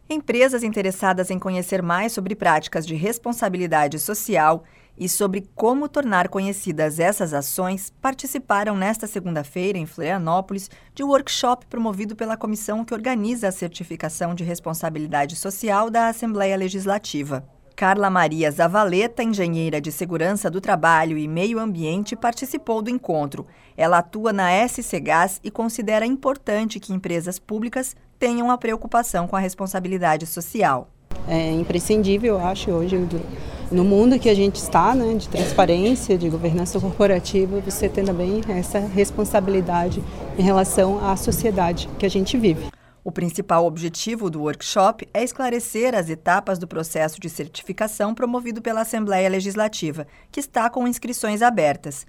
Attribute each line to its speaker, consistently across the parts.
Speaker 1: Empresas interessadas em conhecer mais sobre práticas de responsabilidade social e sobre como tornar conhecidas essas ações participaram nesta segunda-feira, em Florianópolis, de um workshop promovido pela comissão que organiza a certificação de responsabilidade social da Assembleia Legislativa. Carla Maria Zavaleta, engenheira de segurança do trabalho e meio ambiente, participou do encontro. Ela atua na SC Gás e considera importante que empresas públicas tenham a preocupação com a responsabilidade social.
Speaker 2: É imprescindível, eu acho, hoje, no mundo que a gente está, né, de transparência, de governança corporativa, você ter também essa responsabilidade em relação à sociedade que a gente vive.
Speaker 1: O principal objetivo do workshop é esclarecer as etapas do processo de certificação promovido pela Assembleia Legislativa, que está com inscrições abertas.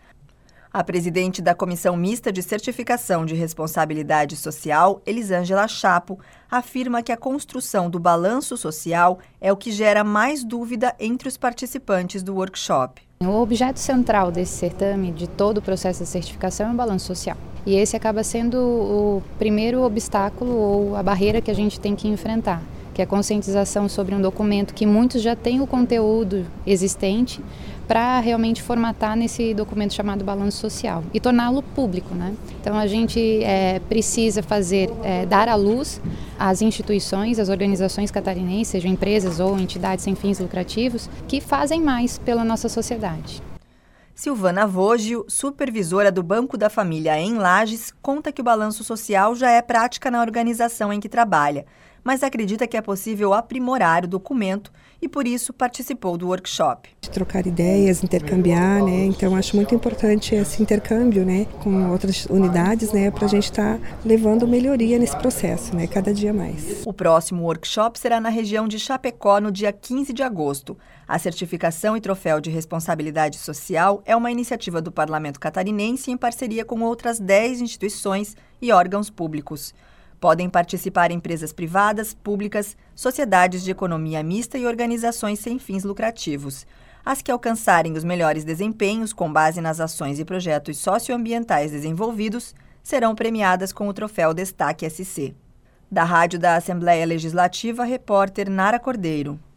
Speaker 1: A presidente da Comissão Mista de Certificação de Responsabilidade Social, Elisângela Chapo, afirma que a construção do balanço social é o que gera mais dúvida entre os participantes do workshop.
Speaker 3: O objeto central desse certame, de todo o processo de certificação, é o balanço social. E esse acaba sendo o primeiro obstáculo ou a barreira que a gente tem que enfrentar, que é a conscientização sobre um documento que muitos já têm o conteúdo existente para realmente formatar nesse documento chamado balanço social e torná-lo público, né? Então a gente precisa dar à luz às instituições, às organizações catarinenses, sejam empresas ou entidades sem fins lucrativos, que fazem mais pela nossa sociedade.
Speaker 1: Silvana Vogio, supervisora do Banco da Família em Lages, conta que o balanço social já é prática na organização em que trabalha, mas acredita que é possível aprimorar o documento e, por isso, participou do workshop.
Speaker 4: Trocar ideias, intercambiar, né? Então acho muito importante esse intercâmbio, né, com outras unidades, né, para a gente estar levando melhoria nesse processo, né, cada dia mais.
Speaker 1: O próximo workshop será na região de Chapecó, no dia 15 de agosto. A certificação e troféu de responsabilidade social é uma iniciativa do Parlamento Catarinense em parceria com outras 10 instituições e órgãos públicos. Podem participar empresas privadas, públicas, sociedades de economia mista e organizações sem fins lucrativos. As que alcançarem os melhores desempenhos com base nas ações e projetos socioambientais desenvolvidos serão premiadas com o troféu Destaque SC. Da Rádio da Assembleia Legislativa, repórter Nara Cordeiro.